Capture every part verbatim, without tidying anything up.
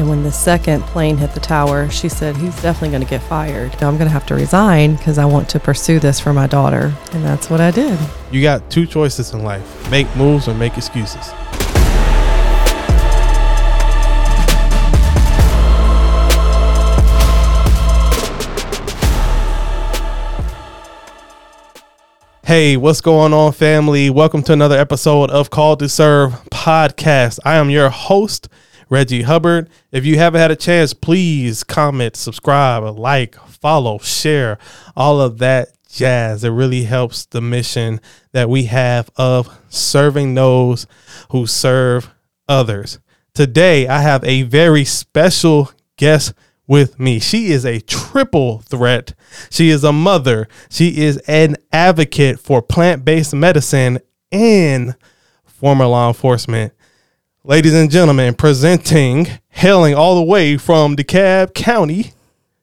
And when the second plane hit the tower, she said, he's definitely going to get fired. I'm going to have to resign because I want to pursue this for my daughter. And that's what I did. You got two choices in life: make moves or make excuses. Hey, what's going on, family? Welcome to another episode of Called to Serve podcast. I am your host, Reggie Hubbard. If you haven't had a chance, please comment, subscribe, like, follow, share, all of that jazz. It really helps the mission that we have of serving those who serve others. Today, I have a very special guest with me. She is a triple threat. She is a mother. She is an advocate for plant-based medicine and former law enforcement. Ladies and gentlemen, presenting, hailing all the way from DeKalb County,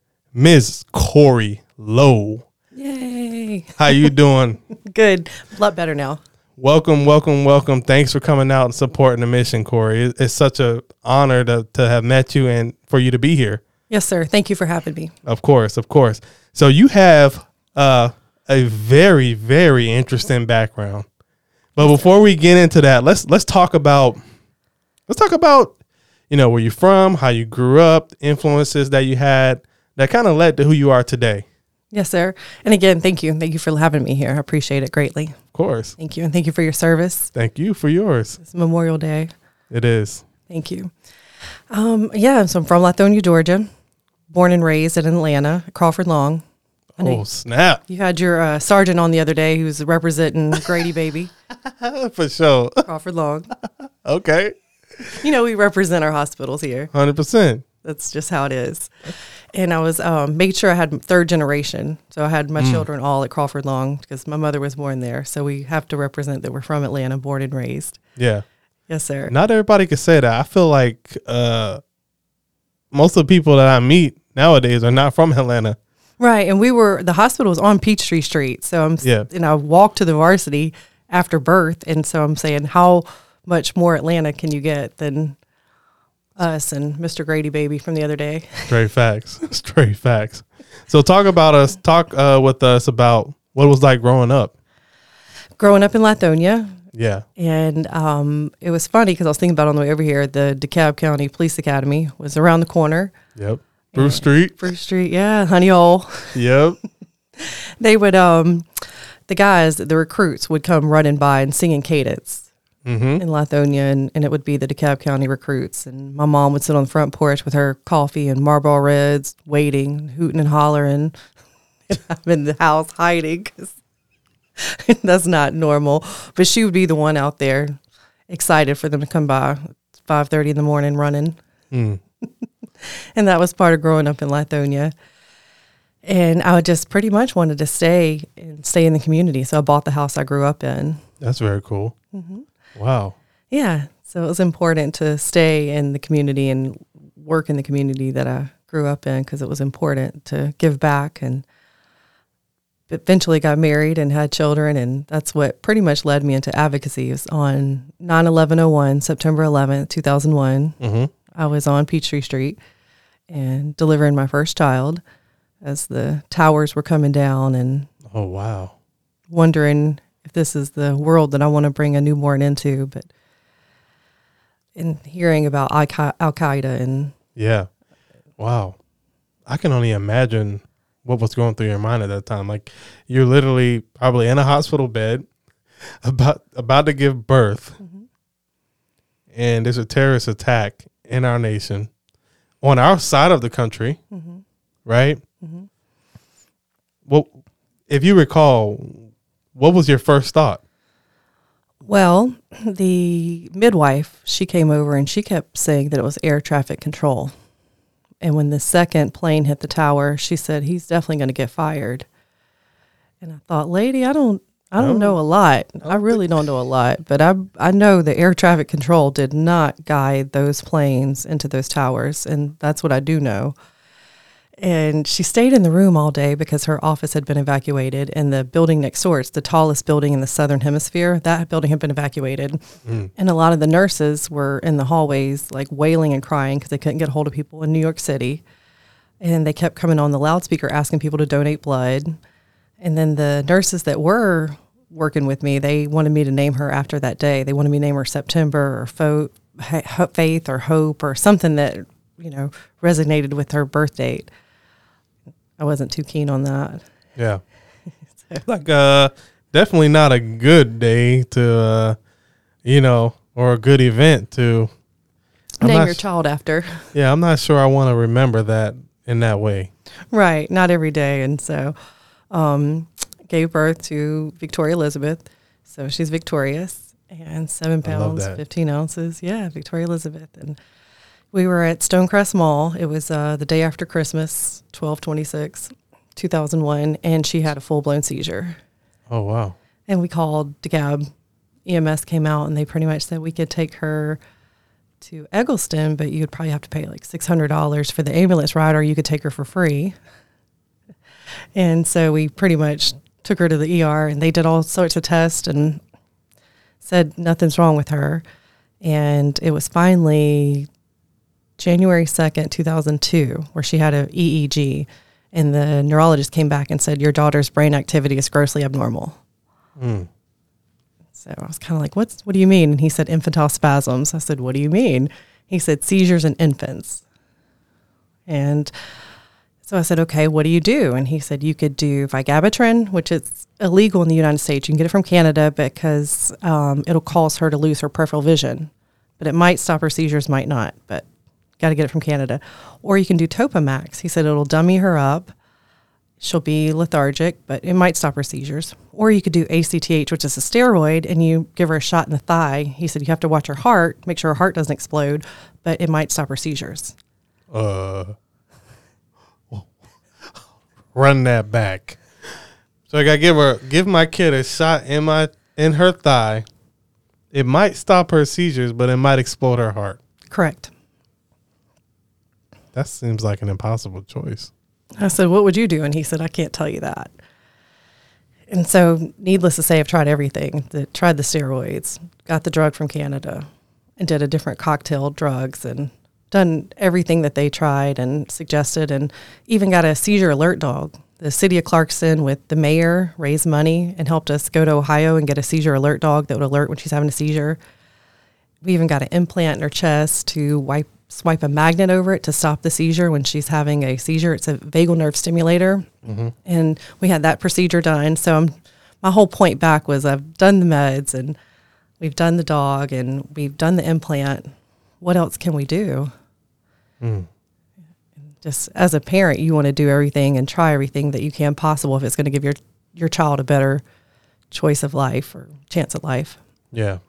Miz Corey Lowe. Yay. How you doing? Good. A lot better now. Welcome, welcome, welcome. Thanks for coming out and supporting the mission, Corey. It's such an honor to, to have met you and for you to be here. Yes, sir. Thank you for having me. Of course, of course. So you have uh, a very, very interesting background. But before we get into that, let's let's talk about let's talk about you know where you're from, how you grew up, the influences that you had that kind of led to who you are today. Yes, sir. And again, thank you. Thank you for having me here. I appreciate it greatly. Of course. Thank you. And thank you for your service. Thank you for yours. It's Memorial Day. It is. Thank you. Um, yeah, so I'm from Lithonia, Georgia. Born and raised in Atlanta, Crawford Long. Oh, snap. You had your uh, sergeant on the other day who was representing Grady Baby. For sure. Crawford Long. Okay. You know, we represent our hospitals here. one hundred percent. That's just how it is. And I was um, made sure I had third generation. So I had my mm. children all at Crawford Long because my mother was born there. So we have to represent that we're from Atlanta, born and raised. Yeah. Yes, sir. Not everybody can say that. I feel like uh, most of the people that I meet nowadays are not from Atlanta. Right. And we were, the hospital was on Peachtree Street. So I'm, yeah. and I walked to the varsity after birth. And so I'm saying, how much more Atlanta can you get than us and Mister Grady Baby from the other day? Straight facts. Straight facts. So talk about us, talk uh, with us about what it was like growing up. Growing up in Lithonia. Yeah. And um, it was funny because I was thinking about on the way over here, the DeKalb County Police Academy was around the corner. Yep. Bruce Street. Bruce Street, yeah. Honey Hole. Yep. They would, um, the guys, the recruits would come running by and singing cadence mm-hmm. in Lithonia, and, and it would be the DeKalb County recruits. And my mom would sit on the front porch with her coffee and Marlboro Reds, waiting, hooting and hollering. And I'm in the house hiding because that's not normal. But she would be the one out there excited for them to come by five thirty in the morning running. Mm. And that was part of growing up in Lithonia. And I just pretty much wanted to stay and stay in the community. So I bought the house I grew up in. That's very cool. Mm-hmm. Wow. Yeah. So it was important to stay in the community and work in the community that I grew up in because it was important to give back, and eventually got married and had children. And that's what pretty much led me into advocacy. It was on nine eleven oh one, September eleventh, two thousand one. Mm-hmm. I was on Peachtree Street and delivering my first child as the towers were coming down, and oh wow, wondering if this is the world that I want to bring a newborn into. But in hearing about Al Qaeda and yeah, wow, I can only imagine what was going through your mind at that time. Like, you're literally probably in a hospital bed about about to give birth, mm-hmm. and there's a terrorist attack in our nation, on our side of the country, mm-hmm. right? Mm-hmm. Well, if you recall, what was your first thought? Well, the midwife, she came over and she kept saying that it was air traffic control. And when the second plane hit the tower, she said, he's definitely going to get fired. And I thought, lady, I don't, I don't know a lot. I really don't know a lot, but I I know the air traffic control did not guide those planes into those towers, and that's what I do know. And she stayed in the room all day because her office had been evacuated. And the building next door, it's the tallest building in the southern hemisphere. That building had been evacuated. Mm. And a lot of the nurses were in the hallways, like wailing and crying because they couldn't get a hold of people in New York City. And they kept coming on the loudspeaker asking people to donate blood. And then the nurses that were working with me, they wanted me to name her after that day. They wanted me to name her September or Fo- Faith or Hope or something that, you know, resonated with her birth date. I wasn't too keen on that. Yeah. so. Like, uh, definitely not a good day to, uh, you know, or a good event to I'm name your sh- child after. Yeah, I'm not sure I want to remember that in that way. Right. Not every day. And so, um, gave birth to Victoria Elizabeth. So she's victorious and seven pounds, fifteen ounces. Yeah, Victoria Elizabeth. And we were at Stonecrest Mall. It was uh, the day after Christmas, twelve twenty-six, two thousand one, and she had a full-blown seizure. Oh, wow. And we called DeKalb. E M S came out, and they pretty much said we could take her to Eggleston, but you'd probably have to pay like six hundred dollars for the ambulance ride, or you could take her for free. And so we pretty much took her to the E R, and they did all sorts of tests and said nothing's wrong with her. And it was finally January second, two thousand two, where she had a E E G, and the neurologist came back and said, your daughter's brain activity is grossly abnormal. Mm. So I was kind of like, What's, what do you mean? And he said, infantile spasms. I said, what do you mean? He said, seizures in infants. And so I said, okay, what do you do? And he said, you could do vigabatrin, which is illegal in the United States. You can get it from Canada because um, it'll cause her to lose her peripheral vision. But it might stop her seizures, might not. But got to get it from Canada. Or you can do Topamax. He said it'll dummy her up. She'll be lethargic, but it might stop her seizures. Or you could do A C T H, which is a steroid, and you give her a shot in the thigh. He said you have to watch her heart, make sure her heart doesn't explode, but it might stop her seizures. Uh, run that back. So I got to give her, give my kid a shot in my in her thigh. It might stop her seizures, but it might explode her heart. Correct. That seems like an impossible choice. I said, what would you do? And he said, I can't tell you that. And so, needless to say, I've tried everything. The, tried the steroids, got the drug from Canada, and did a different cocktail drugs, and done everything that they tried and suggested, and even got a seizure alert dog. The city of Clarkson with the mayor raised money and helped us go to Ohio and get a seizure alert dog that would alert when she's having a seizure. We even got an implant in her chest to wipe swipe a magnet over it to stop the seizure when she's having a seizure. It's a vagal nerve stimulator. Mm-hmm. And we had that procedure done. So I'm, my whole point back was I've done the meds and we've done the dog and we've done the implant. What else can we do? Mm. Just as a parent, you want to do everything and try everything that you can possible if it's going to give your, your child a better choice of life or chance at life. Yeah.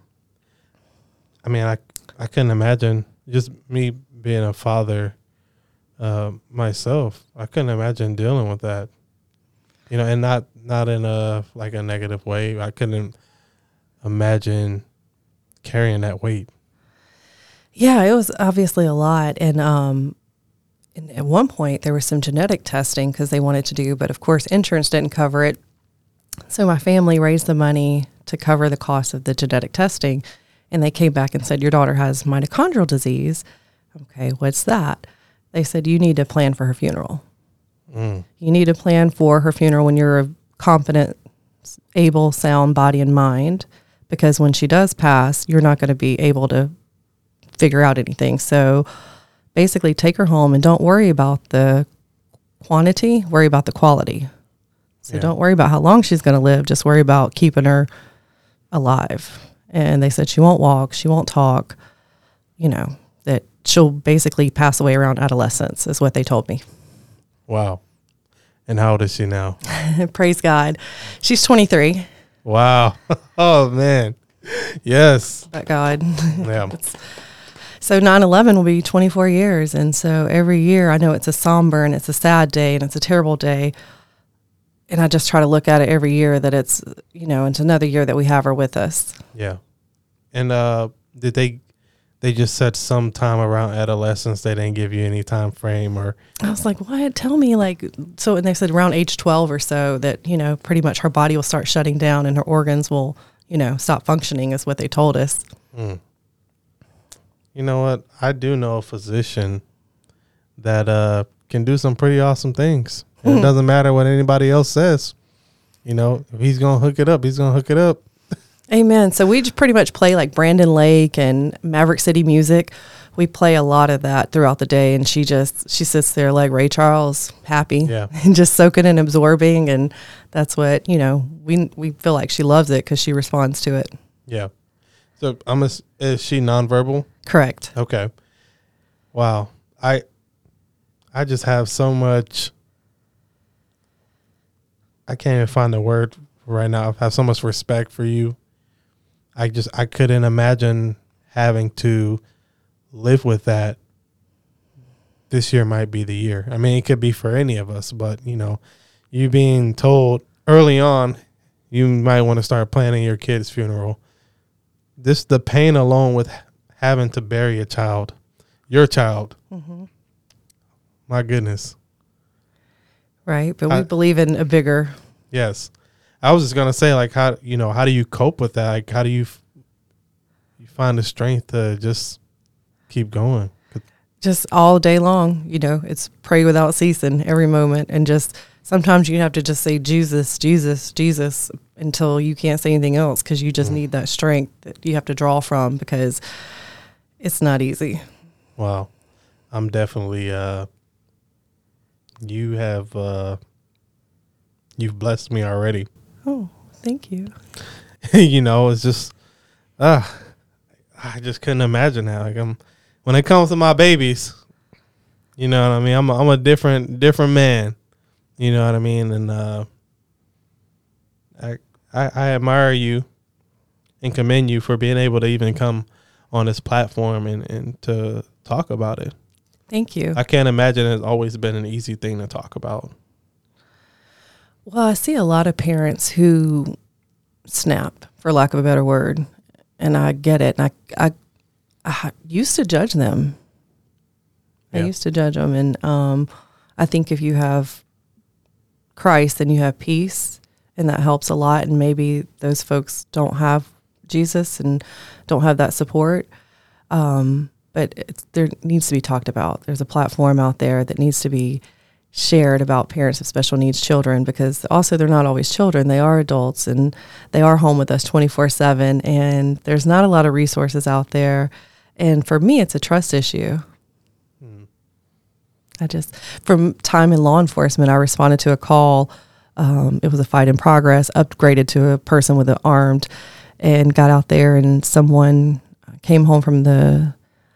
I mean, I, I couldn't imagine just me being a father uh, myself. I couldn't imagine dealing with that, you know, and not, not in a, like a negative way. I couldn't imagine carrying that weight. Yeah, it was obviously a lot. And, um, and at one point there was some genetic testing because they wanted to do, but of course insurance didn't cover it. So my family raised the money to cover the cost of the genetic testing. And they came back and said, your daughter has mitochondrial disease. Okay, what's that? They said, you need to plan for her funeral. Mm. You need to plan for her funeral when you're a competent, able, sound body and mind, because when she does pass, you're not going to be able to figure out anything. So basically take her home and don't worry about the quantity, worry about the quality. So yeah. Don't worry about how long she's going to live. Just worry about keeping her alive. And they said she won't walk, she won't talk, you know, that she'll basically pass away around adolescence is what they told me. Wow. And how old is she now? Praise God. She's twenty-three. Wow. Oh, man. Yes. But God. Yeah. So nine eleven will be twenty-four years. And so every year I know it's a somber and it's a sad day and it's a terrible day. And I just try to look at it every year that it's, you know, it's another year that we have her with us. Yeah. And uh, did they they just said sometime around adolescence. They didn't give you any time frame or. I was like, what? Tell me, like, so, and they said around age twelve or so that, you know, pretty much her body will start shutting down and her organs will, you know, stop functioning is what they told us. Mm. You know what? I do know a physician that uh, can do some pretty awesome things. And mm. It doesn't matter what anybody else says. You know, if he's going to hook it up, he's going to hook it up. Amen. So we just pretty much play like Brandon Lake and Maverick City music. We play a lot of that throughout the day. And she just, she sits there like Ray Charles, happy yeah. and just soaking and absorbing. And that's what, you know, we we feel like she loves it because she responds to it. Yeah. So I'm a, is she nonverbal? Correct. Okay. Wow. I I just have so much. I can't even find the word right now. I have so much respect for you. I just, I couldn't imagine having to live with that. This year might be the year. I mean, it could be for any of us, but you know, you being told early on, you might want to start planning your kid's funeral. This, the pain alone with having to bury a child, your child. Mm-hmm. My goodness. Right. But I, we believe in a bigger. Yes. I was just going to say, like, how, you know, how do you cope with that? Like, how do you, you find the strength to just keep going? Just all day long, you know, it's pray without ceasing every moment. And just sometimes you have to just say, Jesus, Jesus, Jesus, until you can't say anything else because you just mm. need that strength that you have to draw from because it's not easy. Wow. I'm definitely, uh, you have, uh, you've blessed me already. Oh, thank you. You know, it's just, uh, I just couldn't imagine that. Like I'm, when it comes to my babies, you know what I mean? I'm a, I'm a different, different man, you know what I mean? And, uh, I, I, I admire you and commend you for being able to even come on this platform and, and to talk about it. Thank you. I can't imagine it's always been an easy thing to talk about. Well, I see a lot of parents who snap, for lack of a better word, and I get it. And I, I, I used to judge them. Yeah. I used to judge them, and um, I think if you have Christ, then you have peace, and that helps a lot. And maybe those folks don't have Jesus and don't have that support. Um, but it's, there needs to be talked about. There's a platform out there that needs to be shared about parents of special needs children, because also they're not always children. They are adults and they are home with us twenty-four seven, and there's not a lot of resources out there. And for me, it's a trust issue. Hmm. I just, from time in law enforcement, I responded to a call. Um, it was a fight in progress, upgraded to a person with an armed, and got out there, and someone came home from the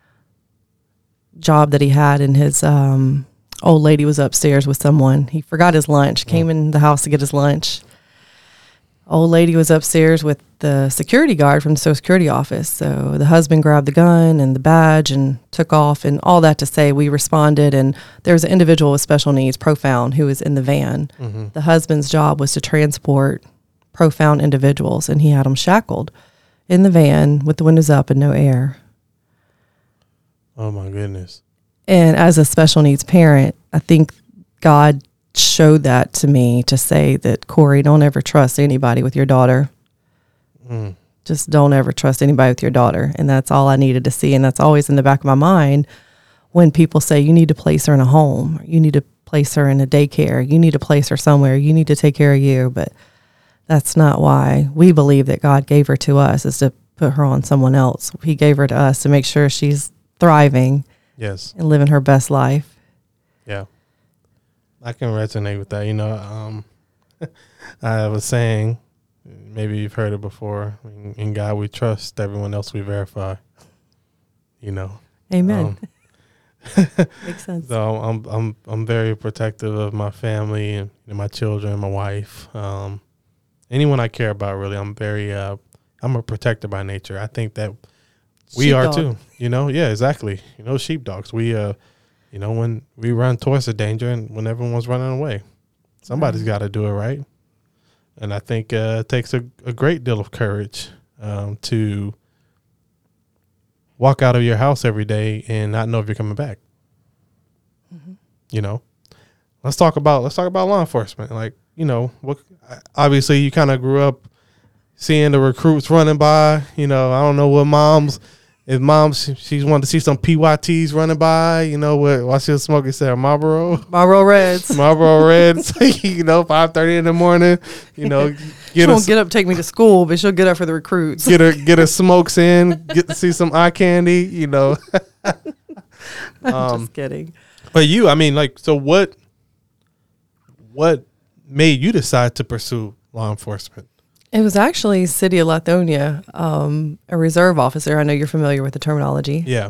job that he had, and his um, old lady was upstairs with someone. He forgot his lunch, came in the house to get his lunch. Old lady was upstairs with the security guard from the Social Security office. So the husband grabbed the gun and the badge and took off, and all that to say we responded, and there was an individual with special needs, Profound, who was in the van. Mm-hmm. The husband's job was to transport Profound individuals, and he had them shackled in the van with the windows up and no air. Oh my goodness. And as a special needs parent, I think God showed that to me to say that, Corey, don't ever trust anybody with your daughter. Mm. Just don't ever trust anybody with your daughter. And that's all I needed to see. And that's always in the back of my mind when people say you need to place her in a home, or you need to place her in a daycare, you need to place her somewhere, you need to take care of you. But that's not why we believe that God gave her to us, is to put her on someone else. He gave her to us to make sure she's thriving. Yes. And living her best life. Yeah. I can resonate with that. You know, um, I was saying, maybe you've heard it before, in God we trust, everyone else we verify. You know. Amen. Um, Makes sense. So I'm I'm I'm very protective of my family and, and my children, my wife, um, anyone I care about. Really, I'm very uh, I'm a protector by nature. I think that we sheepdog. Are too. You know, yeah, exactly. You know, sheepdogs. We uh. You know, when we run towards the danger and when everyone's running away, somebody's got to do it, right? And I think uh, it takes a, a great deal of courage um, to walk out of your house every day and not know if you're coming back. Mm-hmm. You know, let's talk about let's talk about law enforcement. Like, you know, what obviously you kind of grew up seeing the recruits running by. You know, I don't know what moms. If mom, she, she's wanted to see some P Y Ts running by, you know, what, while she was smoking, said Marlboro. Marlboro Reds. Marlboro Reds, you know, five thirty in the morning, you know. Get she won't get up, take me to school, but she'll get up for the recruits. Get her, get her smokes in, get to see some eye candy, you know. I'm um, just kidding. But you, I mean, like, so what, what made you decide to pursue law enforcement? It was actually City of Lithonia, um, a reserve officer. I know you're familiar with the terminology. Yeah.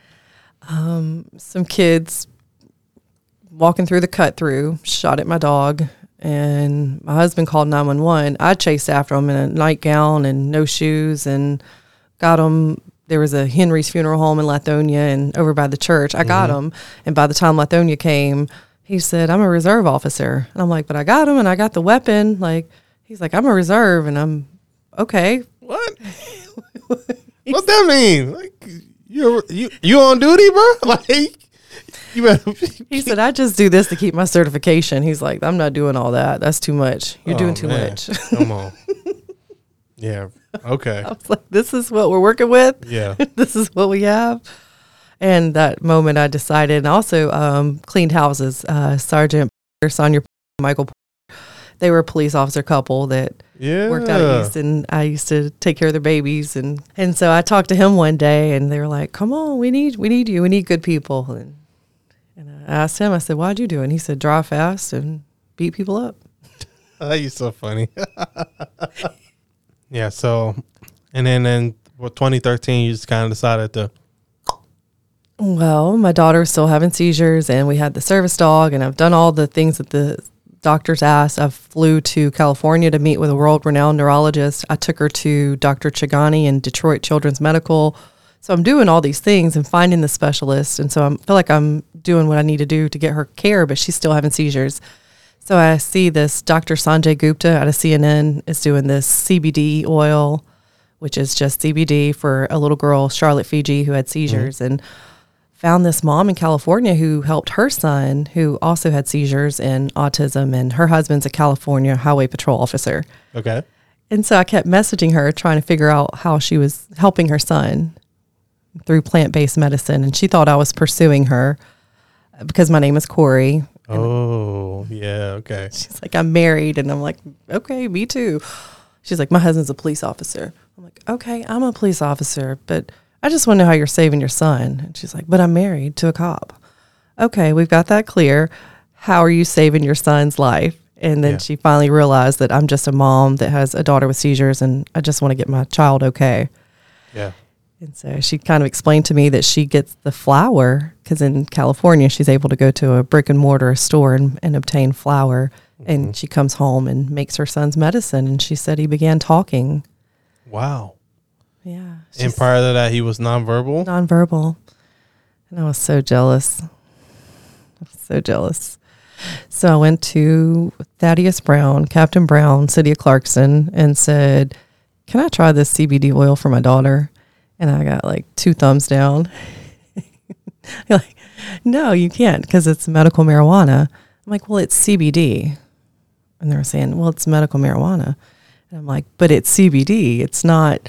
Um, some kids walking through the cut through, shot at my dog, and my husband called nine one one. I chased after him in a nightgown and no shoes and got him. There was a Henry's Funeral Home in Lithonia and over by the church. I got mm-hmm. him. And by the time Lithonia came, he said, I'm a reserve officer. And I'm like, but I got him and I got the weapon. Like, he's like, I'm a reserve, and I'm okay. What? What that mean? Like you you you on duty, bro? Like you better. He said, I just do this to keep my certification. He's like, I'm not doing all that. That's too much. You're oh, doing too man. much. Come on. Yeah. Okay. I was like, this is what we're working with. Yeah. This is what we have. And that moment, I decided, and also um, cleaned houses. Uh, Sergeant Sonia Michael. They were a police officer couple that yeah. worked out east, and I used to take care of their babies, and, and so I talked to him one day, and they were like, "Come on, we need we need you, we need good people." And, and I asked him, I said, "Why'd you do it?" And he said, "Drive fast and beat people up." Oh, you're so funny. Yeah. So, and then in well, twenty thirteen, you just kind of decided to. Well, my daughter was still having seizures, and we had the service dog, and I've done all the things that the doctors asked. I flew to California to meet with a world-renowned neurologist. I took her to Doctor Chagani in Detroit Children's Medical. So I'm doing all these things and finding the specialist. And so I feel like I'm doing what I need to do to get her care, but she's still having seizures. So I see this Doctor Sanjay Gupta out of C N N is doing this C B D oil, which is just C B D for a little girl, Charlotte Fiji, who had seizures. Mm-hmm. And found this mom in California who helped her son, who also had seizures and autism, and her husband's a California Highway Patrol officer. Okay. And so I kept messaging her, trying to figure out how she was helping her son through plant-based medicine, and she thought I was pursuing her because my name is Corey. Oh, yeah, okay. She's like, I'm married, and I'm like, okay, me too. She's like, my husband's a police officer. I'm like, okay, I'm a police officer, but I just want to know how you're saving your son. And she's like, but I'm married to a cop. Okay, we've got that clear. How are you saving your son's life? And then yeah. she finally realized that I'm just a mom that has a daughter with seizures, and I just want to get my child okay. Yeah. And so she kind of explained to me that she gets the flour, because in California, she's able to go to a brick and mortar store and, and obtain flour. Mm-hmm. And she comes home and makes her son's medicine. And she said he began talking. Wow. Yeah. And prior to that, he was nonverbal? Nonverbal. And I was so jealous. I was so jealous. So I went to Thaddeus Brown, Captain Brown, City of Clarkson, and said, can I try this C B D oil for my daughter? And I got like two thumbs down. You're like, no, you can't, because it's medical marijuana. I'm like, well, it's C B D. And they were saying, well, it's medical marijuana. And I'm like, but it's C B D. It's not...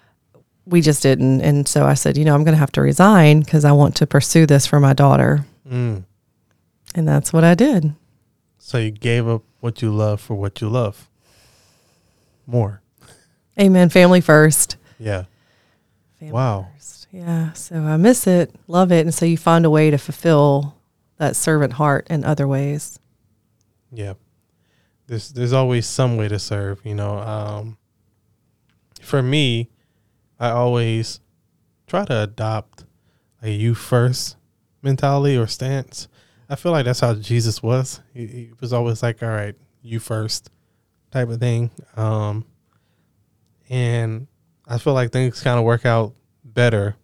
We just didn't. And so I said, you know, I'm going to have to resign because I want to pursue this for my daughter. Mm. And that's what I did. So you gave up what you love for what you love more. Amen. Family first. Yeah. Family wow. First. Yeah. So I miss it, love it. And so you find a way to fulfill that servant heart in other ways. Yeah. There's, there's always some way to serve, you know. Um, for me, I always try to adopt a you first mentality or stance. I feel like that's how Jesus was. He, he was always like, all right, you first type of thing. Um, and I feel like things kind of work out better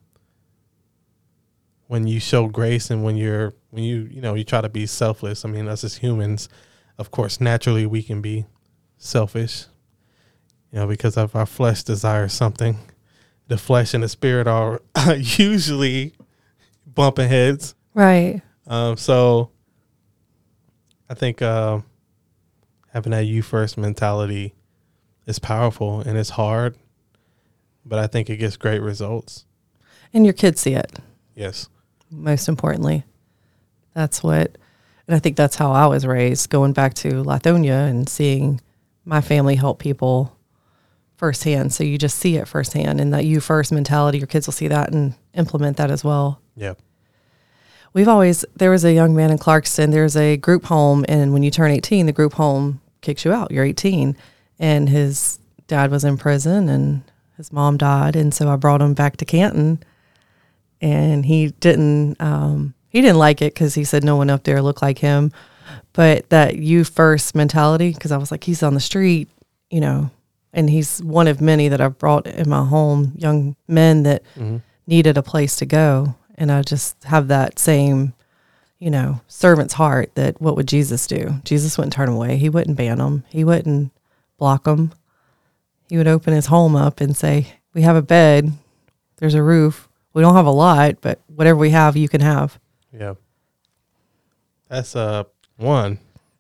when you show grace and when you're, when you, you know, you try to be selfless. I mean, us as humans, of course, naturally we can be selfish, you know, because of our flesh desires something. the flesh and the spirit are usually bumping heads. Right. Um, so I think uh, having that you first mentality is powerful and it's hard, but I think it gets great results. And your kids see it. Yes. Most importantly. That's what, and I think that's how I was raised, going back to Lithonia and seeing my family help people firsthand. So you just see it firsthand, and that you first mentality, your kids will see that and implement that as well. Yeah. We've always, there was a young man in Clarkston, there's a group home, and when you turn eighteen, the group home kicks you out. You're eighteen. And his dad was in prison and his mom died. And so I brought him back to Canton, and he didn't, um, he didn't like it because he said no one up there looked like him. But that you first mentality, because I was like, he's on the street, you know, and he's one of many that I've brought in my home, young men that mm-hmm. needed a place to go. And I just have that same, you know, servant's heart that what would Jesus do? Jesus wouldn't turn them away. He wouldn't ban them. He wouldn't block them. He would open his home up and say, we have a bed. There's a roof. We don't have a lot, but whatever we have, you can have. Yeah. That's uh one.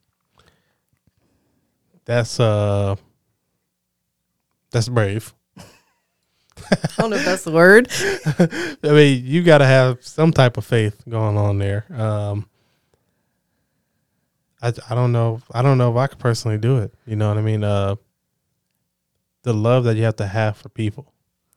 That's uh that's brave. I don't know if that's the word. I mean, you got to have some type of faith going on there. Um, I I don't know. I don't know if I could personally do it. You know what I mean? Uh, the love that you have to have for people,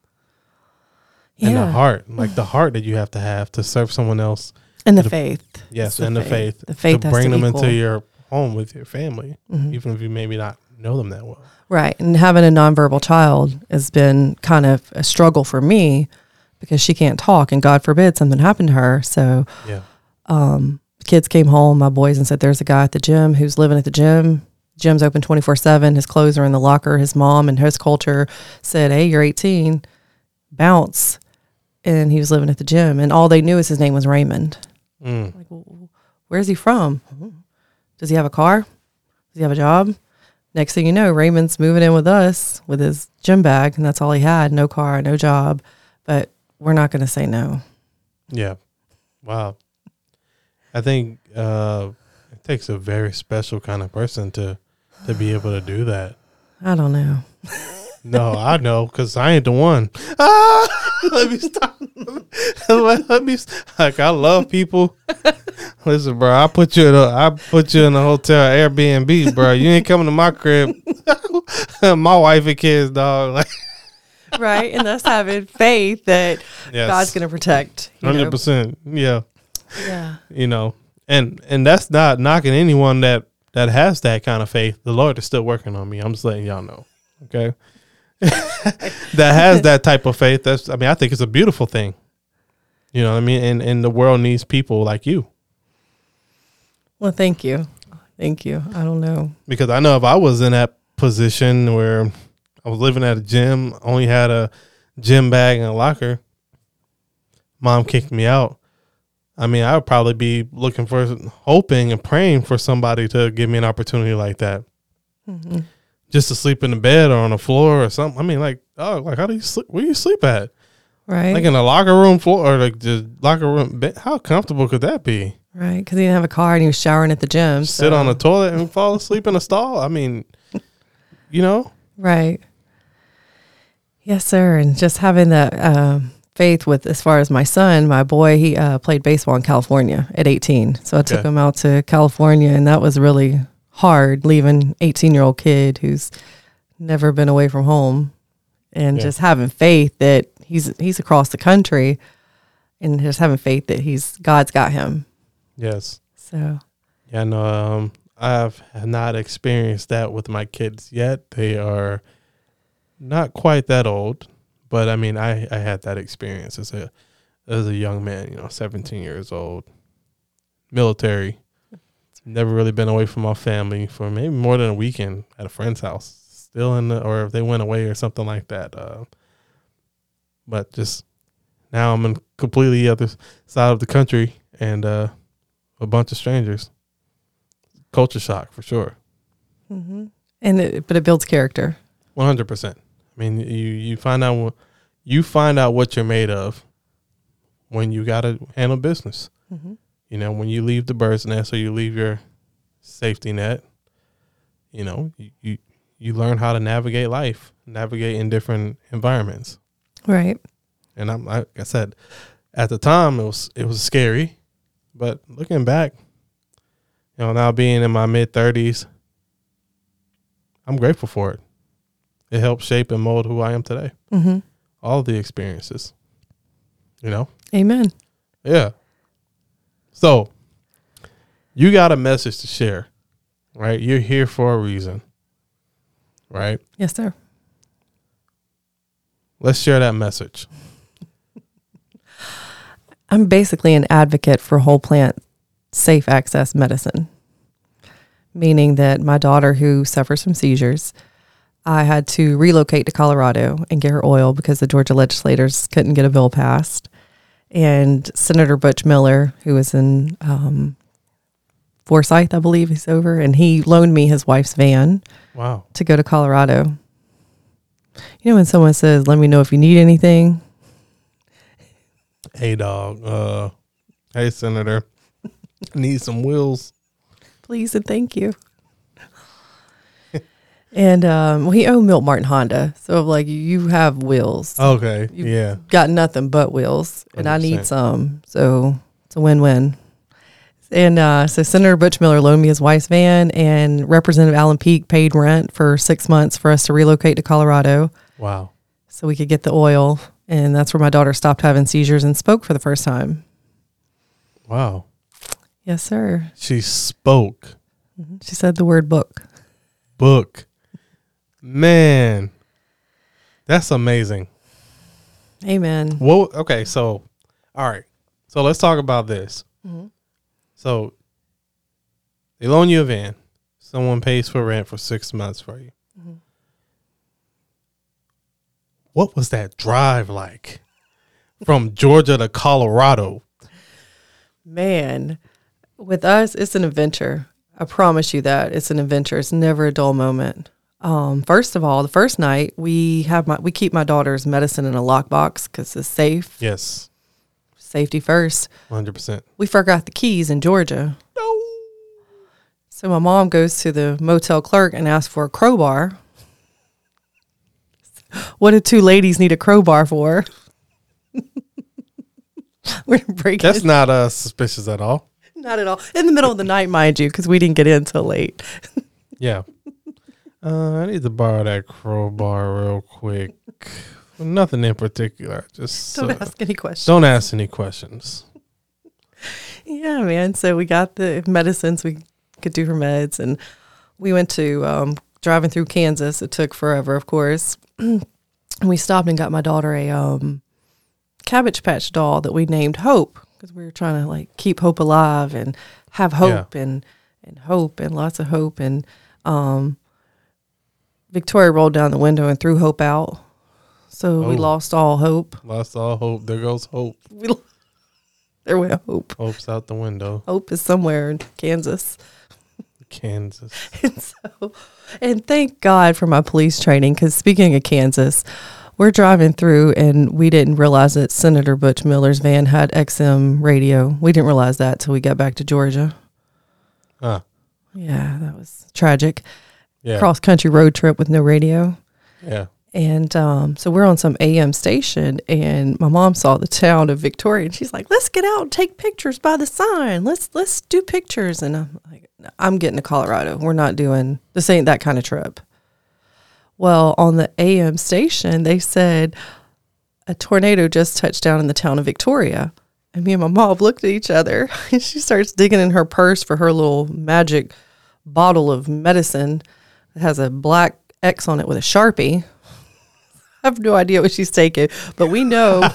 yeah. and the heart, like the heart that you have to have to serve someone else, and the, the faith. Yes, the and faith. the faith. The faith to has bring to them equal. into your home with your family, mm-hmm. even if you maybe not know them that well. Right. And having a nonverbal child has been kind of a struggle for me because she can't talk, and God forbid something happened to her. So yeah. um, the kids came home, my boys, and said, there's a guy at the gym who's living at the gym. Gym's open twenty-four seven. His clothes are in the locker. His mom and his culture said, hey, you're eighteen, bounce. And he was living at the gym. And all they knew is his name was Raymond. Mm. Like, well, where's he from? Does he have a car? Does he have a job? Next thing you know, Raymond's moving in with us with his gym bag, and that's all he had. No car, no job. But we're not going to say no. Yeah. Wow. I think uh, it takes a very special kind of person to, to be able to do that. I don't know. No, I know, because I ain't the one. Ah, let me stop. let, let me, like, I love people. Listen, bro, I put you in a, I put you in a hotel Airbnb, bro. You ain't coming to my crib. My wife and kids, dog. Like, right, and that's having faith that yes. God's going to protect. Hundred percent, yeah, yeah. You know, and and that's not knocking anyone that that has that kind of faith. The Lord is still working on me. I'm just letting y'all know, okay. That has that type of faith. That's, I mean, I think it's a beautiful thing. You know what I mean? And and the world needs people like you. Well, thank you. Thank you. I don't know. Because I know if I was in that position where I was living at a gym, only had a gym bag and a locker, mom kicked me out. I mean, I would probably be looking for, hoping and praying for somebody to give me an opportunity like that. Mm-hmm. Just to sleep in the bed or on the floor or something. I mean, like, oh, like, how do you sleep? Where do you sleep at? Right. Like in a locker room floor or like the locker room bed. How comfortable could that be? Right. Because he didn't have a car and he was showering at the gym. Sit so. on the toilet and fall asleep in a stall. I mean, you know? Right. Yes, sir. And just having that um, faith with, as far as my son, my boy, he uh, played baseball in California at eighteen. So I took okay. him out to California, and that was really hard, leaving eighteen-year-old kid who's never been away from home, and yeah. just having faith that he's he's across the country, and just having faith that he's God's got him. Yes. So. Yeah, no, um, I've not experienced that with my kids yet. They are not quite that old, but I mean, I, I had that experience as a as a young man, you know, seventeen years old, military. Never really been away from my family for maybe more than a weekend at a friend's house. Still in the, or if they went away or something like that. Uh, but just now I'm in completely other side of the country and uh, a bunch of strangers. Culture shock for sure. Mm-hmm. And it, but it builds character. One hundred percent. I mean, you you find out you find out what you're made of when you got to handle business. Mm-hmm. You know, when you leave the bird's nest or you leave your safety net, you know, you, you, you learn how to navigate life, navigate in different environments. Right. And I'm, like I said, at the time it was, it was scary, but looking back, you know, now being in my mid thirties, I'm grateful for it. It helped shape and mold who I am today. Mm-hmm. All of the experiences, you know? Amen. Yeah. So you got a message to share, right? You're here for a reason, right? Yes, sir. Let's share that message. I'm basically an advocate for whole plant safe access medicine, meaning that my daughter, who suffers from seizures, I had to relocate to Colorado and get her oil because the Georgia legislators couldn't get a bill passed. And Senator Butch Miller, who was in um, Forsyth, I believe he's over, and he loaned me his wife's van. Wow. To go to Colorado. You know when someone says, let me know if you need anything? Hey, dog. Uh, hey, Senator. Need some wheels. Please and thank you. And um, well, he owned Milt Martin Honda. So, like, you have wheels. Okay. You've yeah. got nothing but wheels. And one hundred percent. I need some. So, it's a win-win. And uh, so, Senator Butch Miller loaned me his wife's van, and Representative Alan Peake paid rent for six months for us to relocate to Colorado. Wow. So, we could get the oil. And that's where my daughter stopped having seizures and spoke for the first time. Wow. Yes, sir. She spoke. Mm-hmm. She said the word book. Book. Man, that's amazing. Amen. Well, okay, so, all right. So let's talk about this. Mm-hmm. So they loan you a van. Someone pays for rent for six months for you. Mm-hmm. What was that drive like from Georgia to Colorado? Man, with us, it's an adventure. I promise you that. It's an adventure. It's never a dull moment. Um, first of all, the first night we have my we keep my daughter's medicine in a lockbox because it's safe. Yes, safety first. one hundred percent. We forgot the keys in Georgia. No. So my mom goes to the motel clerk and asks for a crowbar. What do two ladies need a crowbar for? We're breaking. That's not uh, suspicious at all. Not at all. In the middle of the night, mind you, because we didn't get in till late. Yeah. Uh, I need to borrow that crowbar real quick. Nothing in particular. Just Don't uh, ask any questions. Don't ask any questions. Yeah, man. So we got the medicines we could do for meds, and we went to um, driving through Kansas. It took forever, of course. And we stopped and got my daughter a um, Cabbage Patch doll that we named Hope, because we were trying to like keep hope alive and have hope yeah. and and hope and lots of hope. And um, Victoria rolled down the window and threw Hope out. So oh. we lost all hope. Lost all hope. There goes hope. We, there went hope. Hope's out the window. Hope is somewhere in Kansas. Kansas. And so, and thank God for my police training, because speaking of Kansas, we're driving through and we didn't realize that Senator Butch Miller's van had X M radio. We didn't realize that till we got back to Georgia. Huh. Yeah, that was tragic. Yeah. Cross country road trip with no radio. Yeah. And um, so we're on some A M station, and my mom saw the town of Victoria, and she's like, "Let's get out and take pictures by the sign. Let's let's do pictures." And I'm like, "I'm getting to Colorado. We're not doing this. Ain't that kind of trip." Well, on the A M station, they said a tornado just touched down in the town of Victoria, and me and my mom looked at each other, and she starts digging in her purse for her little magic bottle of medicine that has a black X on it with a Sharpie. I have no idea what she's taking, but we know.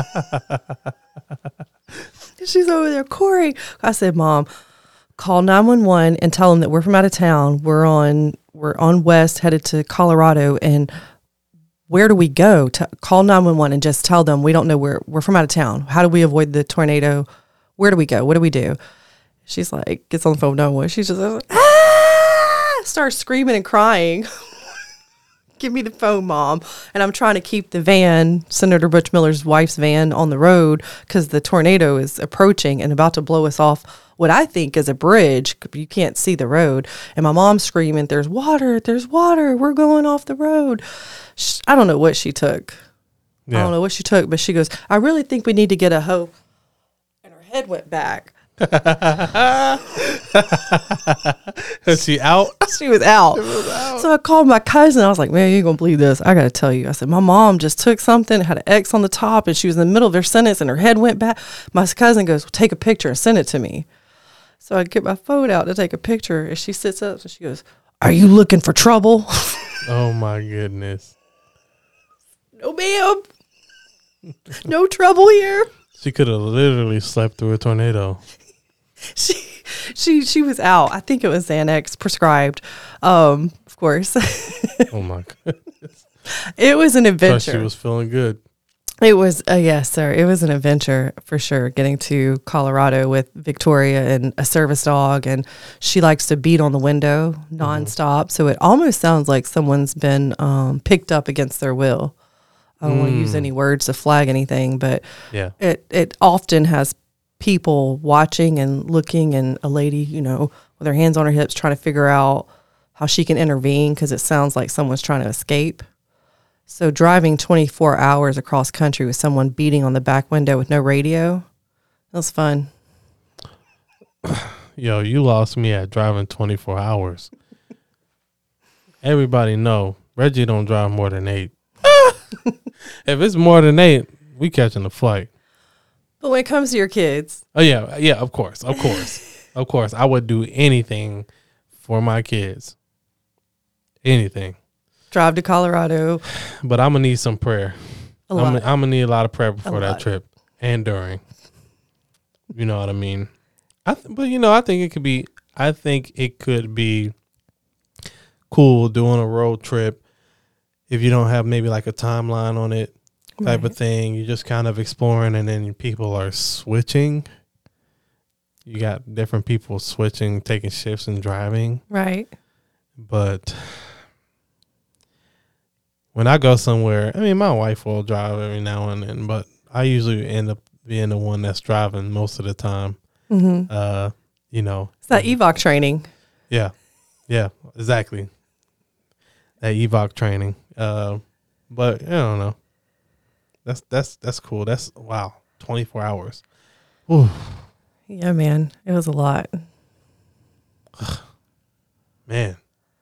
She's over there, Corey. I said, "Mom, call nine one one and tell them that we're from out of town. We're on we're on west, headed to Colorado, and where do we go? To call nine one one and just tell them we don't know where we're from out of town. How do we avoid the tornado? Where do we go? What do we do?" She's like, gets on the phone, no one. She's just like, ah, starts screaming and crying. Give me the phone, Mom. And I'm trying to keep the van, Senator Butch Miller's wife's van, on the road because the tornado is approaching and about to blow us off what I think is a bridge. You can't see the road. And my mom's screaming, there's water, there's water. We're going off the road. I don't know what she took. Yeah. I don't know what she took, but she goes, I really think we need to get a hoe. And her head went back. Is she out? She was out. was out. So I called my cousin. I was like, man, you ain't gonna believe this. I gotta tell you. I said, my mom just took something, had an X on the top, and she was in the middle of her sentence and her head went back. My cousin goes, well, take a picture and send it to me. So I get my phone out to take a picture, and she sits up and she goes, are you looking for trouble? Oh my goodness. No, ma'am. No trouble here. She could have literally slept through a tornado. She, she, she was out. I think it was Xanax prescribed, um, of course. Oh my goodness! It was an adventure. She was feeling good. It was, uh, yes, sir. It was an adventure for sure. Getting to Colorado with Victoria and a service dog, and she likes to beat on the window nonstop. Mm. So it almost sounds like someone's been um, picked up against their will. I don't mm. want to use any words to flag anything, but yeah, it it often has people watching and looking, and a lady, you know, with her hands on her hips trying to figure out how she can intervene because it sounds like someone's trying to escape. So driving twenty-four hours across country with someone beating on the back window with no radio, that was fun. Yo, you lost me at driving twenty-four hours. Everybody know Reggie don't drive more than eight. If it's more than eight, we catching the flight. But when it comes to your kids. Oh, yeah. Yeah, of course. Of course. Of course. I would do anything for my kids. Anything. Drive to Colorado. But I'm going to need some prayer. A lot. I'm going to need a lot of prayer before a that lot. trip and during. You know what I mean? I th- but, you know, I think it could be, I think it could be cool doing a road trip if you don't have maybe like a timeline on it. Type right. of thing. You're just kind of exploring, and then people are switching. You got different people switching, taking shifts and driving. Right. But when I go somewhere, I mean, my wife will drive every now and then, but I usually end up being the one that's driving most of the time. Mm-hmm. Uh, you know. It's that E V O C training. Yeah. Yeah, exactly. That E V O C training. Uh, but I don't know. That's that's that's cool. That's wow. twenty-four hours. Ooh. Yeah, man. It was a lot. Man.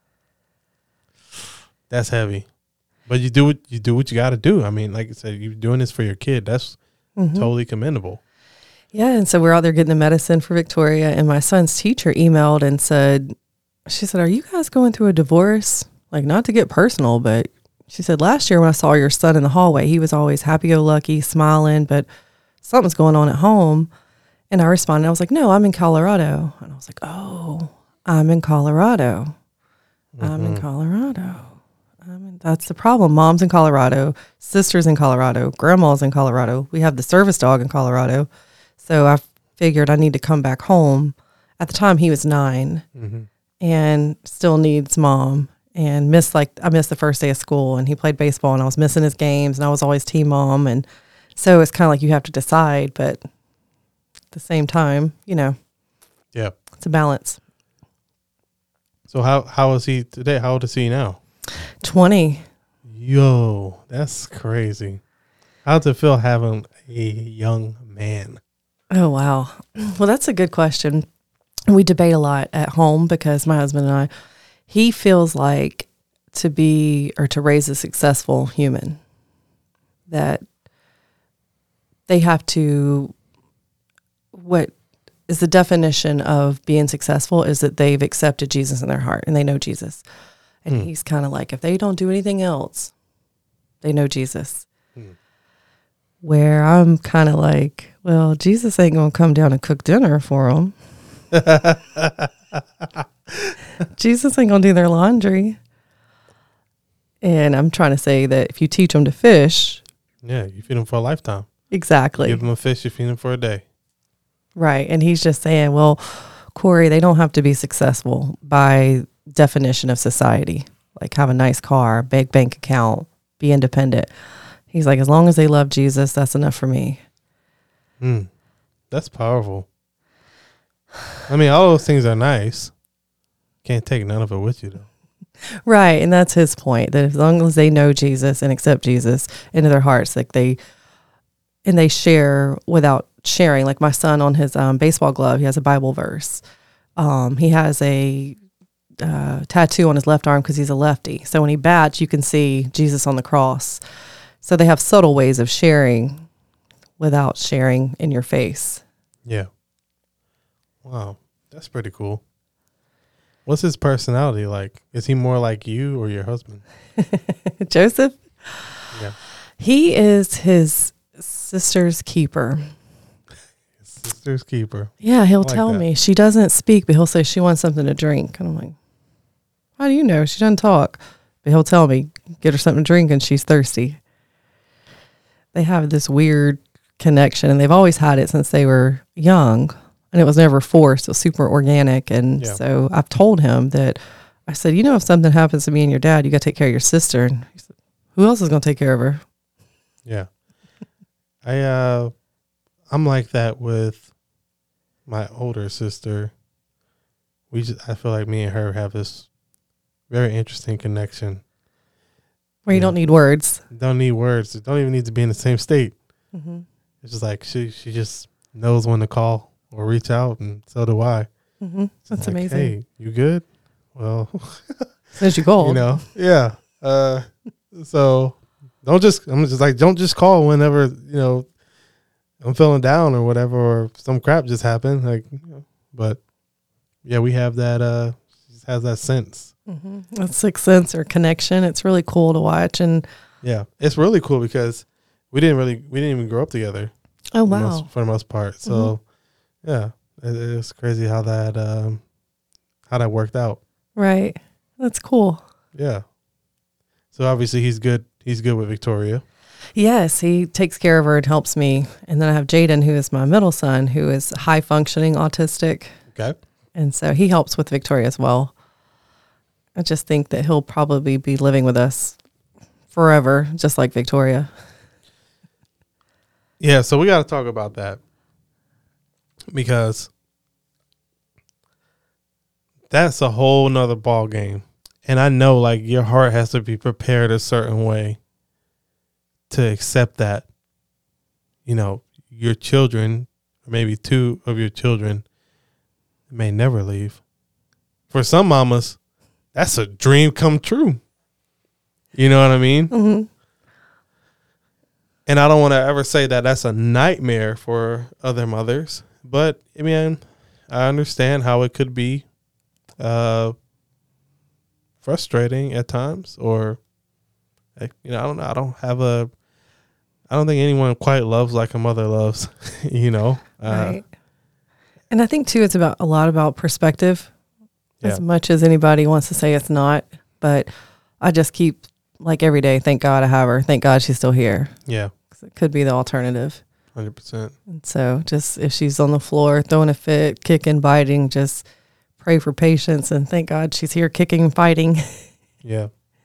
That's heavy. But you do what you do what you gotta do. I mean, like I said, you're doing this for your kid. That's mm-hmm. totally commendable. Yeah, and so we're out there getting the medicine for Victoria, and my son's teacher emailed and said, she said, are you guys going through a divorce? Like, not to get personal, but she said, last year when I saw your son in the hallway, he was always happy-go-lucky, smiling, but something's going on at home. And I responded, I was like, no, I'm in Colorado. And I was like, oh, I'm in Colorado. Mm-hmm. I'm in Colorado. I'm in, that's the problem. Mom's in Colorado, sister's in Colorado, grandma's in Colorado. We have the service dog in Colorado. So I figured I need to come back home. At the time, he was nine mm-hmm. and still needs mom. And missed like I missed the first day of school, and he played baseball, and I was missing his games, and I was always team mom, and so it's kind of like you have to decide, but at the same time, you know, yeah, it's a balance. So how how is he today? How old is he now? twenty. Yo, that's crazy. How's it feel having a young man? Oh wow, well that's a good question. We debate a lot at home because my husband and I. He feels like to be or to raise a successful human, that they have to, what is the definition of being successful is that they've accepted Jesus in their heart and they know Jesus. And mm. he's kind of like, if they don't do anything else, they know Jesus. Mm. Where I'm kind of like, well, Jesus ain't going to come down and cook dinner for them. Jesus ain't gonna do their laundry. And I'm trying to say that if you teach them to fish, yeah, you feed them for a lifetime. Exactly. You give them a fish, you feed them for a day. Right. And he's just saying, well, Corey, they don't have to be successful by definition of society. like have a nice car, big bank account, be independent. He's like, as long as they love Jesus, that's enough for me. Mm, that's powerful. I mean, all those things are nice. Can't take none of it with you, though. Right. And that's his point, that as long as they know Jesus and accept Jesus into their hearts, like they, and they share without sharing. Like my son on his um, baseball glove, he has a Bible verse. Um, he has a uh, tattoo on his left arm because he's a lefty. So when he bats, you can see Jesus on the cross. So they have subtle ways of sharing without sharing in your face. Yeah. Wow. That's pretty cool. What's his personality like? Is he more like you or your husband? Joseph? Yeah. He is his sister's keeper. His sister's keeper. Yeah, he'll I like tell that. me. She doesn't speak, but he'll say she wants something to drink. And I'm like, how do you know? She doesn't talk. But he'll tell me, get her something to drink, and she's thirsty. They have this weird connection, and they've always had it since they were young, and it was never forced. It was super organic. And Yeah. so I've told him that, I said, you know, if something happens to me and your dad, you got to take care of your sister. And he said, who else is going to take care of her? Yeah. I, uh, I'm like that with my older sister. We just, I feel like me and her have this very interesting connection. Where you Yeah. don't need words. Don't need words. Don't even need to be in the same state. Mm-hmm. It's just like she she just knows when to call or reach out, and so do I. Mm-hmm. That's like, amazing. Hey, you good? Well, As you go. you know, yeah. Uh, so don't just. I'm just like don't just call whenever you know I'm feeling down or whatever, or some crap just happened. Like, you know, but yeah, we have that. Uh, just has that sense. Mm-hmm. That sixth sense or connection. It's really cool to watch. And Yeah, it's really cool because we didn't really we didn't even grow up together. oh for the wow, most, for the most part. So yeah, it, it's crazy how that um, how that worked out. right? That's cool. Yeah. So obviously he's good. He's good with Victoria. Yes, he takes care of her and helps me. And then I have Jaden, who is my middle son, who is high functioning autistic, Okay. and so he helps with Victoria as well. I just think that he'll probably be living with us forever, just like Victoria. Yeah. So we got to talk about that because that's a whole nother ball game. And I know like your heart has to be prepared a certain way to accept that, you know, your children, or maybe two of your children may never leave. For some mamas, that's a dream come true. You know what I mean? Mm-hmm. And I don't want to ever say that that's a nightmare for other mothers, but I mean, I understand how it could be uh, frustrating at times, or like, you know, I don't know. I don't have a, I don't think anyone quite loves like a mother loves, you know? Uh, Right. And I think too, it's about a lot about perspective. Yeah. As much as anybody wants to say it's not, but I just keep like every day, thank God I have her. Thank God she's still here. Yeah. 'Cause it could be the alternative. one hundred percent. And so just if she's on the floor, throwing a fit, kicking, biting, just pray for patience and thank God she's here kicking and fighting. Yeah.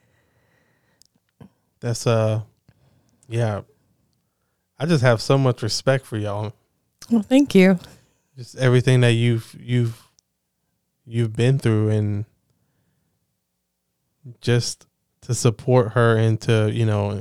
That's, uh, yeah. I just have so much respect for y'all. Well, thank you. Just everything that you've, you've, you've been through, and just to support her and to, you know,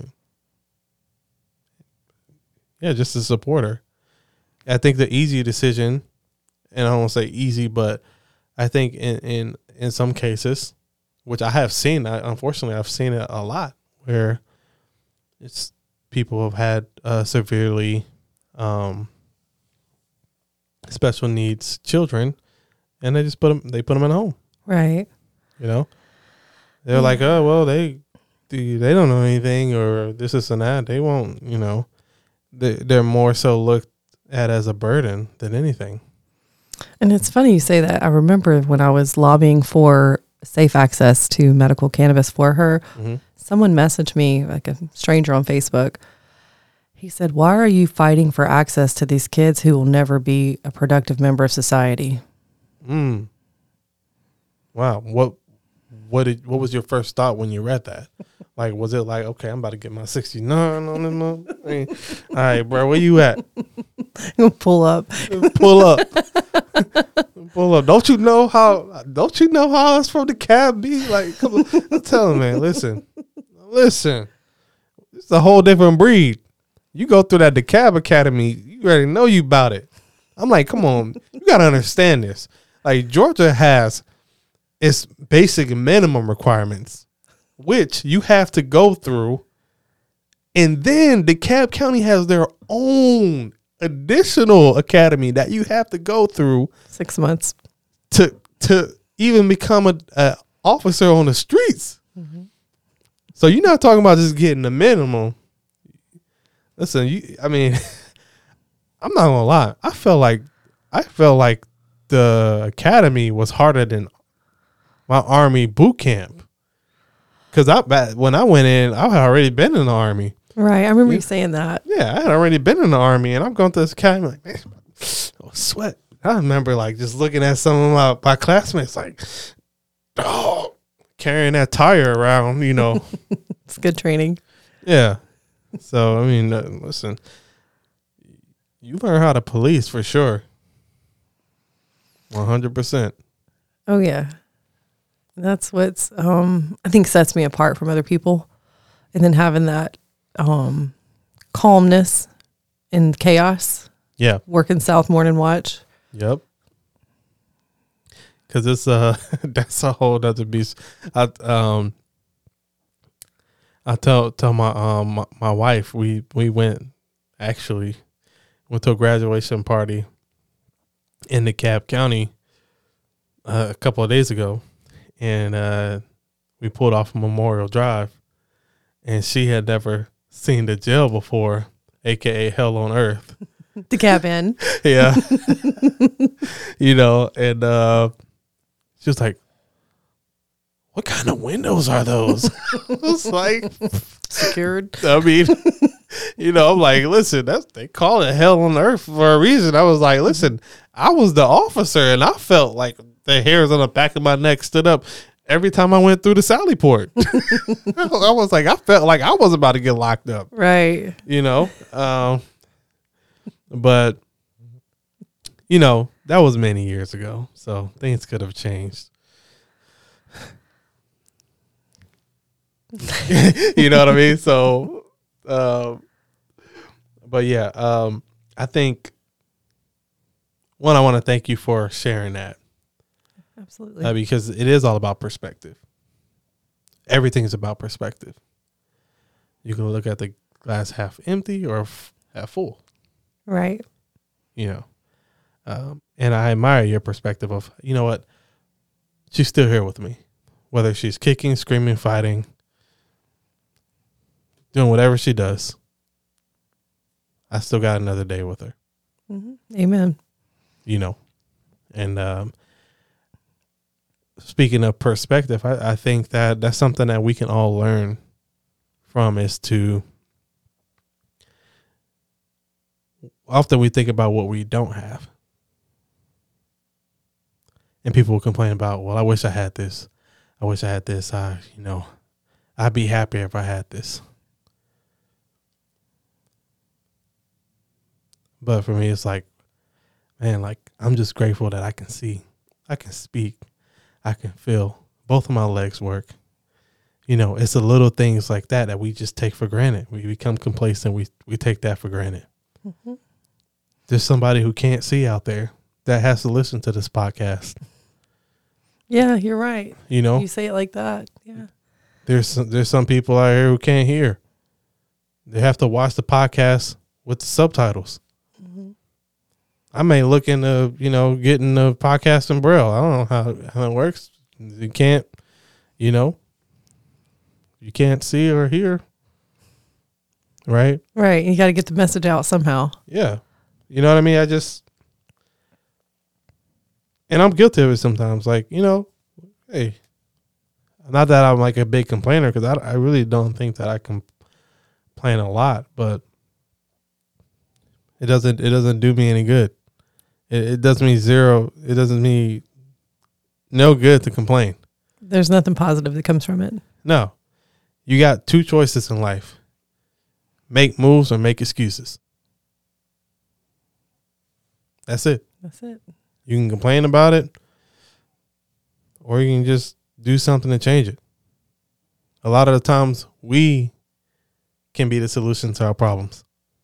yeah, just to support her. I think the easy decision, and I don't want to say easy, but I think in, in, in some cases, which I have seen, I, unfortunately, I've seen it a lot where it's people have had uh, severely um, special needs children, and they just put them, they put them in a home. Right. You know, they're Yeah. like, oh, well, they, they they don't know anything, or this, this, and that. They won't, you know, they, they're more so looked at as a burden than anything. And it's funny you say that. I remember when I was lobbying for safe access to medical cannabis for her, Mm-hmm. someone messaged me, like a stranger on Facebook. He said, why are you fighting for access to these kids who will never be a productive member of society? Mm. Wow. What what did what was your first thought when you read that? Like, was it like, okay, I'm about to get my sixty-nine on this month? I mean, all right, bro, where you at? Pull up. Pull up. Pull up. Don't you know how? Don't you know how us from the cab be? Like, come on. I'm telling man, listen, listen. It's a whole different breed. You go through that DeKalb Academy, you already know you about it. I'm like, come on, you gotta understand this. Like, Georgia has its basic minimum requirements, which you have to go through, and then DeKalb County has their own additional academy that you have to go through six months to to even become a, a officer on the streets. Mm-hmm. So you're not talking about just getting the minimum. Listen, you. I mean, I'm not gonna lie. I felt like I felt like the academy was harder than my Army boot camp. Because I when I went in, I had already been in the Army. Right, I remember yeah. you saying that. Yeah, I had already been in the Army, and I'm going to this academy like, man, oh, sweat. I remember like just looking at some of my, my classmates like, oh, carrying that tire around, you know. It's good training. Yeah. So, I mean, uh, listen, you learn how to police for sure. one hundred percent. Oh, yeah. That's what's, um, I think sets me apart from other people. And then having that um, calmness in chaos. Yeah. Working South Morning Watch. Yep. Because it's uh that's a whole other beast. I um I tell tell my um my, my wife we we went actually went to a graduation party in DeKalb County uh, a couple of days ago, and uh, we pulled off Memorial Drive, and she had never seen the jail before, aka Hell on Earth. The cabin. Yeah. You know, and uh, she was like, what kind of windows are those? I was like, secured. I mean, you know, I'm like, listen, that's they call it Hell on Earth for a reason. I was like, listen, I was the officer, and I felt like the hairs on the back of my neck stood up every time I went through the Sally Port. I was like, I felt like I was about to get locked up. Right. You know, um, but, you know, that was many years ago, so things could have changed. You know what I mean? So, uh, but yeah, um, I think, one, I want to thank you for sharing that. Absolutely. Uh, because it is all about perspective. Everything is about perspective. You can look at the glass half empty or f- half full. Right. You know, um, and I admire your perspective of, you know what, she's still here with me. Whether she's kicking, screaming, fighting, doing whatever she does, I still got another day with her. Mm-hmm. Amen. You know, and um, speaking of perspective, I, I think that that's something that we can all learn from, is to, often we think about what we don't have. And people will complain about, well, I wish I had this. I wish I had this. I, you know, I'd be happier if I had this. But for me, it's like, man, like, I'm just grateful that I can see, I can speak, I can feel, both of my legs work. You know, it's the little things like that that we just take for granted. We become complacent. We, we take that for granted. Mm-hmm. There's somebody who can't see out there that has to listen to this podcast. Yeah, you're right. You know, you say it like that. Yeah. There's some, there's some people out here who can't hear. They have to watch the podcast with the subtitles. Mm-hmm. I may look into, you know, getting the podcast in Braille. I don't know how, how it works. You can't, you know, you can't see or hear. Right? Right. You got to get the message out somehow. Yeah. You know what I mean? I just, and I'm guilty of it sometimes. Like, you know, hey, not that I'm like a big complainer, because I, I really don't think that I complain a lot, but it doesn't, it doesn't do me any good. It, it does me zero. It doesn't me no good to complain. There's nothing positive that comes from it. No. You got two choices in life. Make moves or make excuses. That's it. That's it. You can complain about it, or you can just do something to change it. A lot of the times, we can be the solution to our problems.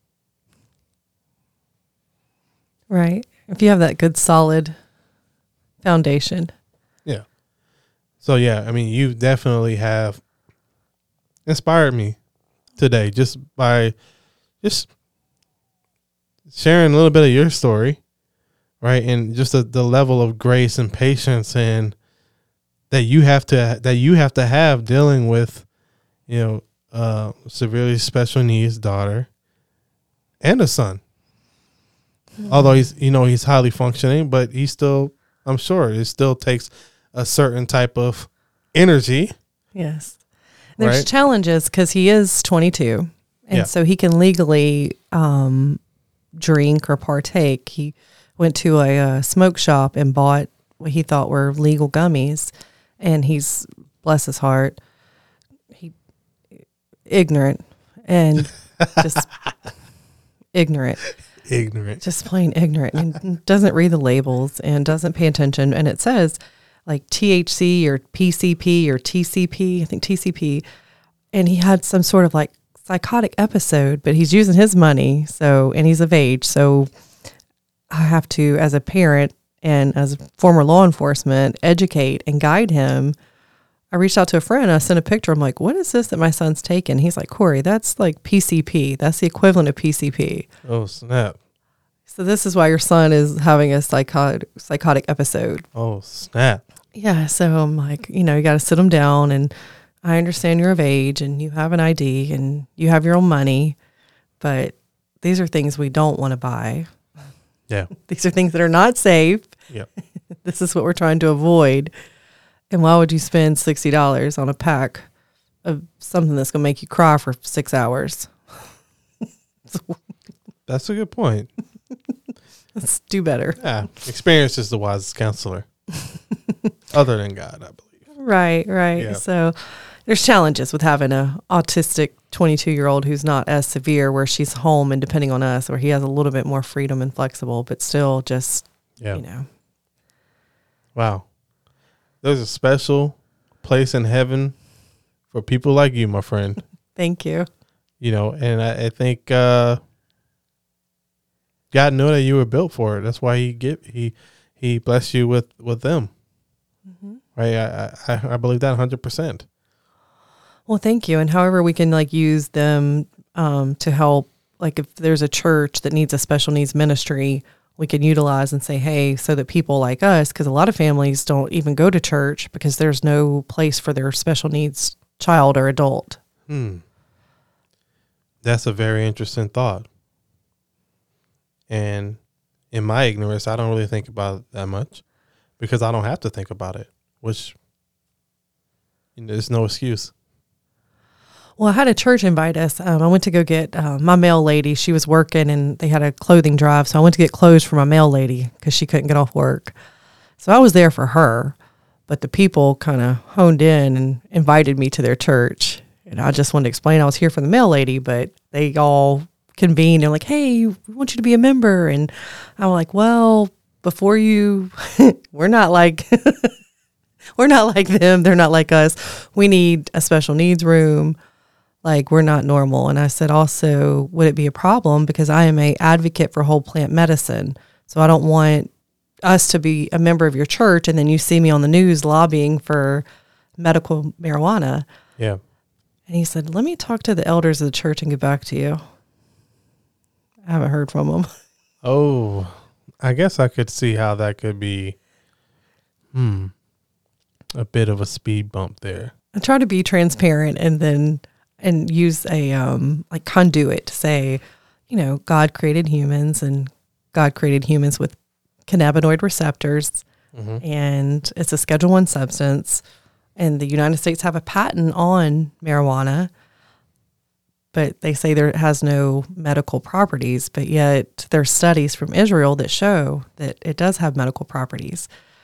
Right. If you have that good, solid foundation. Yeah. So, yeah, I mean, you definitely have inspired me today just by just sharing a little bit of your story, right? And just the, the level of grace and patience and that you have to that you have to have dealing with, you know, uh, severely special needs daughter and a son. Mm-hmm. Although he's, you know, he's highly functioning, but he still, I'm sure, it still takes a certain type of energy. Yes. There's right? challenges because he is twenty-two, and yeah. so he can legally um, drink or partake. He went to a, a smoke shop and bought what he thought were legal gummies, and he's, bless his heart, he ignorant and just ignorant. Ignorant. Just plain ignorant. And doesn't read the labels and doesn't pay attention. And it says like T H C or P C P or T C P, I think T C P. And he had some sort of like psychotic episode, but he's using his money. So, and he's of age. So I have to, as a parent and as a former law enforcement, educate and guide him. I reached out to a friend. I sent a picture. I'm like, what is this that my son's taking? He's like, Corey, that's like P C P. That's the equivalent of P C P. Oh, snap. So this is why your son is having a psychotic psychotic episode. Oh, snap. Yeah. So I'm like, you know, you got to sit him down, and I understand you're of age and you have an I D and you have your own money, but these are things we don't want to buy. Yeah. These are things that are not safe. Yep. This is what we're trying to avoid. And why would you spend sixty dollars on a pack of something that's going to make you cry for six hours? That's a good point. Let's do better. Yeah. Experience is the wisest counselor. Other than God, I believe. Right, right. Yeah. So there's challenges with having a autistic twenty-two-year-old who's not as severe, where she's home and depending on us, where he has a little bit more freedom and flexible, but still just, yeah. you know. Wow. There's a special place in heaven for people like you, my friend. Thank you. You know, and I, I think uh, God knew that you were built for it. That's why he get he he blessed you with, with them. Mm-hmm. Right? I, I I believe that one hundred percent. Well, thank you. And however we can like use them um, to help, like if there's a church that needs a special needs ministry, we can utilize and say, hey, so that people like us, because a lot of families don't even go to church because there's no place for their special needs child or adult. Hmm. That's a very interesting thought. And in my ignorance, I don't really think about it that much because I don't have to think about it, which you know, there's no excuse. Well, I had a church invite us. Um, I went to go get uh, my mail lady. She was working and they had a clothing drive. So I went to get clothes for my mail lady because she couldn't get off work. So I was there for her, but the people kind of honed in and invited me to their church. And I just wanted to explain I was here for the mail lady, but they all convened and like, hey, we want you to be a member. And I'm like, well, before you, we're not like, we're not like them. They're not like us. We need a special needs room. Like, we're not normal. And I said, also, would it be a problem? Because I am a advocate for whole plant medicine. So I don't want us to be a member of your church and then you see me on the news lobbying for medical marijuana. Yeah. And he said, let me talk to the elders of the church and get back to you. I haven't heard from them. Oh, I guess I could see how that could be hmm, a bit of a speed bump there. I try to be transparent and then and use a um, like conduit to say, you know, God created humans and God created humans with cannabinoid receptors, mm-hmm. and it's a Schedule One substance. And the United States have a patent on marijuana, but they say there has no medical properties. But yet there's studies from Israel that show that it does have medical properties.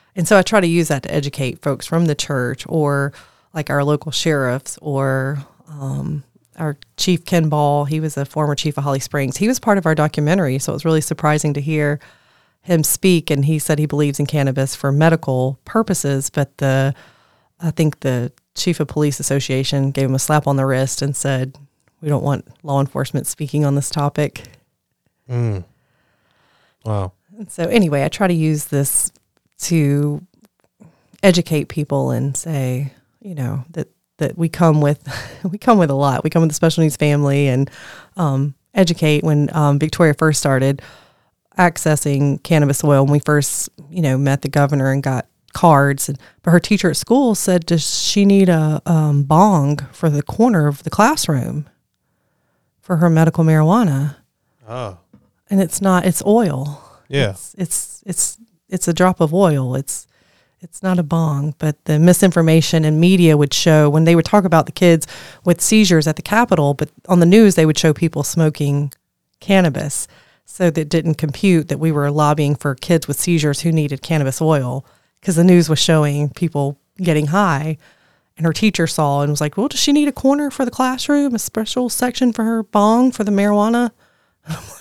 And so I try to use that to educate folks from the church, or like our local sheriffs, or um, our Chief Ken Ball. He was a former chief of Holly Springs. He was part of our documentary, so it was really surprising to hear him speak. And he said he believes in cannabis for medical purposes, but the I think the Chief of Police Association gave him a slap on the wrist and said, we don't want law enforcement speaking on this topic. Mm. Wow. And so anyway, I try to use this to educate people and say, you know, that, that we come with, we come with a lot. We come with a special needs family, and um, educate. When um, Victoria first started accessing cannabis oil, when we first, you know, met the governor and got cards, and but her teacher at school said, does she need a um, bong for the corner of the classroom for her medical marijuana? Oh. And it's not, it's oil. Yeah. It's, it's, it's, it's a drop of oil. It's, it's not a bong. But the misinformation in media would show, when they would talk about the kids with seizures at the Capitol, but on the news, they would show people smoking cannabis. So that didn't compute that we were lobbying for kids with seizures who needed cannabis oil, because the news was showing people getting high. And her teacher saw and was like, well, does she need a corner for the classroom, a special section for her bong for the marijuana? And I'm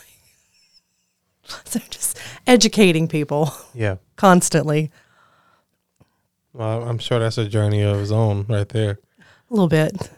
like, so just educating people. Yeah. Constantly. Well, I'm sure that's a journey of its own right there. A little bit.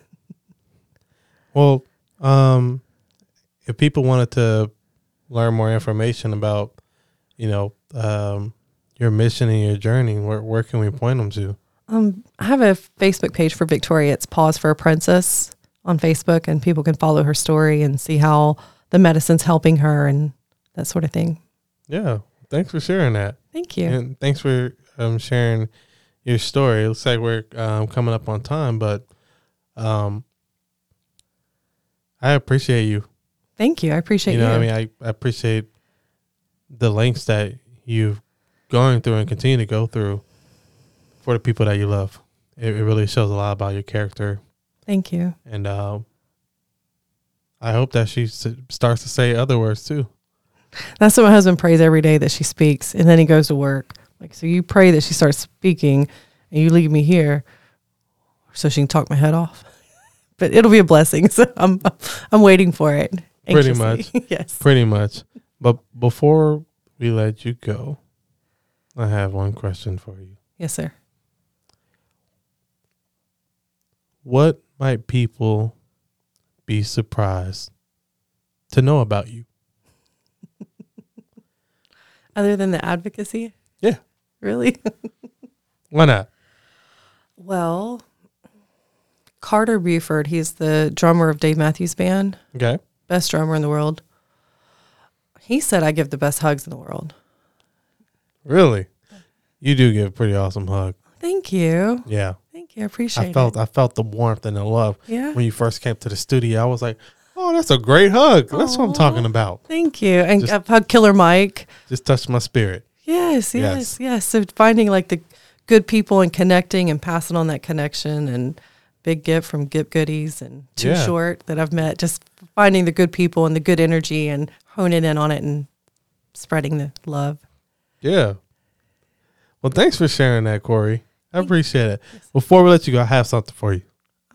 Well, um, if people wanted to learn more information about, you know, um, your mission and your journey, where where can we point them to? Um, I have a Facebook page for Victoria. It's Pause for a Princess on Facebook, and people can follow her story and see how the medicine's helping her and that sort of thing. Yeah. Thanks for sharing that. Thank you. And thanks for um, sharing your story. It looks like we're um, coming up on time, but um, I appreciate you. Thank you. I appreciate you. You know, I mean, I, I appreciate the lengths that you've going through and continue to go through for the people that you love. It, it really shows a lot about your character. Thank you. And uh, I hope that she s- starts to say other words too. That's what my husband prays every day, that she speaks, and then he goes to work. Like, so you pray that she starts speaking, and you leave me here so she can talk my head off. But it'll be a blessing. So I'm I'm waiting for it. Pretty Anxiously. much. Yes. Pretty much. But before we let you go, I have one question for you. Yes, sir. What might people be surprised to know about you? Other than the advocacy? Yeah. Really? Why not? Well, Carter Buford, he's the drummer of Dave Matthews Band. Okay. Best drummer in the world. He said I give the best hugs in the world. Really? You do give a pretty awesome hug. Thank you. Yeah. Thank you. I appreciate I felt it. I felt the warmth and the love. Yeah. When you first came to the studio, I was like, oh, that's a great hug. That's what I'm talking about. Thank you. And Just- I've hugged Killer Mike. Just touched my spirit. Yes, yes, Yes. yes. So finding like the good people and connecting and passing on that connection, and Big Gift from Gift Goodies and Too Yeah. Short that I've met, just finding the good people and the good energy and honing in on it and spreading the love. Yeah. Well, thanks for sharing that, Corey. I appreciate it. Before we let you go, I have something for you.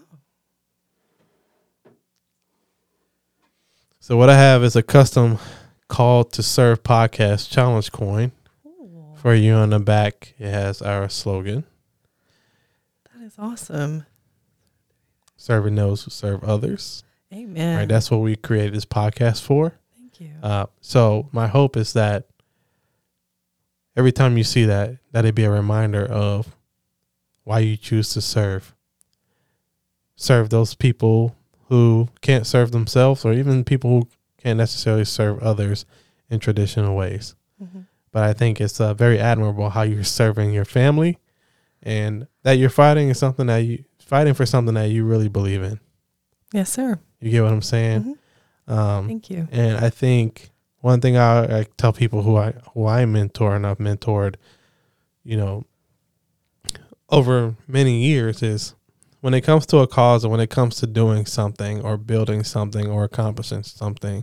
So what I have is a custom Call to Serve podcast challenge coin. Ooh, For you on the back, it has our slogan: that is awesome. serving those who serve others. Amen. Right, that's what we created this podcast for. Thank you. Uh, so my hope is that every time you see that, that it be a reminder of why you choose to serve. Serve those people who can't serve themselves, or even people who can't necessarily serve others in traditional ways. Mm-hmm. But I think it's uh, very admirable how you're serving your family, and that you're fighting is something that you fighting for something that you really believe in. Yes, sir. You get what I'm saying? Mm-hmm. Um, Thank you. And I think one thing I, I tell people who I who I mentor and I've mentored, you know, over many years is when it comes to a cause, or when it comes to doing something or building something or accomplishing something,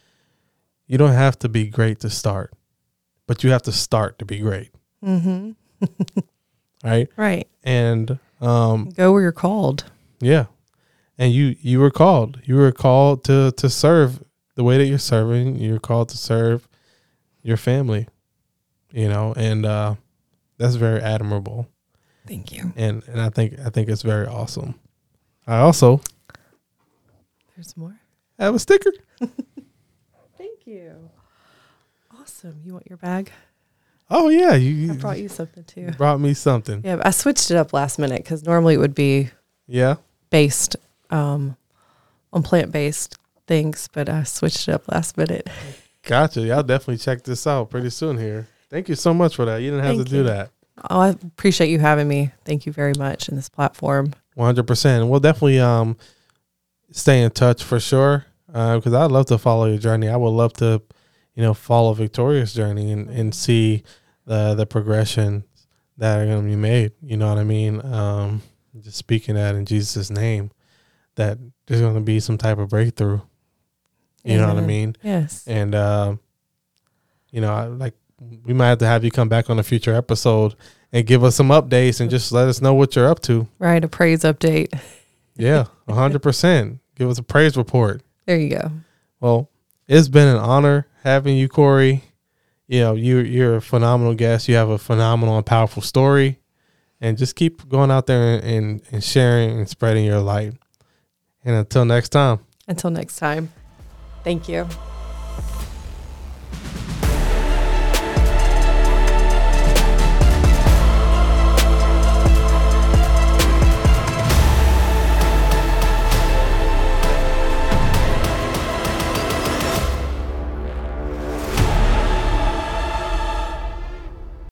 you don't have to be great to start, but you have to start to be great. Mm-hmm. right? Right. And um, go where you're called. Yeah. And you, you were called. You were called to, to serve the way that you're serving. You're called to serve your family, you know, and uh, that's very admirable. Thank you. And and I think I think it's very awesome. I also There's more. have a sticker. Thank you. Awesome. You want your bag? Oh yeah, you. I brought you something too. You brought me something. Yeah, I switched it up last minute because normally it would be Yeah. based um, on plant based things, but I switched it up last minute. Gotcha. Y'all definitely check this out pretty soon here. Thank you so much for that. You didn't have Thank to do you. that. Oh, I appreciate you having me. Thank you very much in this platform. one hundred percent. We'll definitely um stay in touch for sure because uh, I'd love to follow your journey. I would love to, you know, follow Victoria's journey and, and see the the progression that are going to be made. You know what I mean? Um, just speaking that in Jesus' name, that there's going to be some type of breakthrough. You know what I mean? Yes. And, uh, you know, I, like we might have to have you come back on a future episode and give us some updates and just let us know what you're up to. Right. A praise update. Yeah, one hundred percent. Give us a praise report. There you go. Well, it's been an honor having you, Corey. You know, you, you're a phenomenal guest. You have a phenomenal and powerful story. And just keep going out there and, and, and sharing and spreading your light. And until next time. Until next time. Thank you.